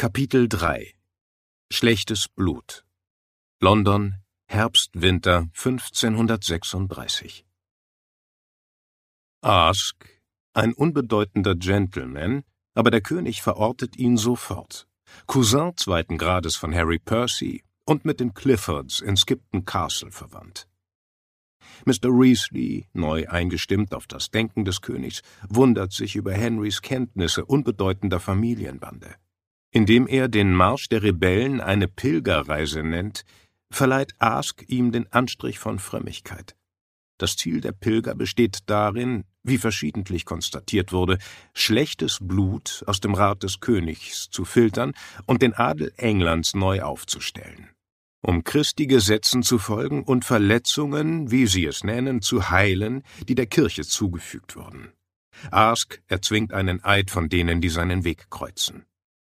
Kapitel 3 Schlechtes Blut London, Herbst-Winter 1536 Ask, ein unbedeutender Gentleman, aber der König verortet ihn sofort. Cousin zweiten Grades von Harry Percy und mit den Cliffords in Skipton Castle verwandt. Mr. Weasley, neu eingestimmt auf das Denken des Königs, wundert sich über Henrys Kenntnisse unbedeutender Familienbande. Indem er den Marsch der Rebellen eine Pilgerreise nennt, verleiht Ask ihm den Anstrich von Frömmigkeit. Das Ziel der Pilger besteht darin, wie verschiedentlich konstatiert wurde, schlechtes Blut aus dem Rat des Königs zu filtern und den Adel Englands neu aufzustellen, um Christi Gesetzen zu folgen und Verletzungen, wie sie es nennen, zu heilen, die der Kirche zugefügt wurden. Ask erzwingt einen Eid von denen, die seinen Weg kreuzen.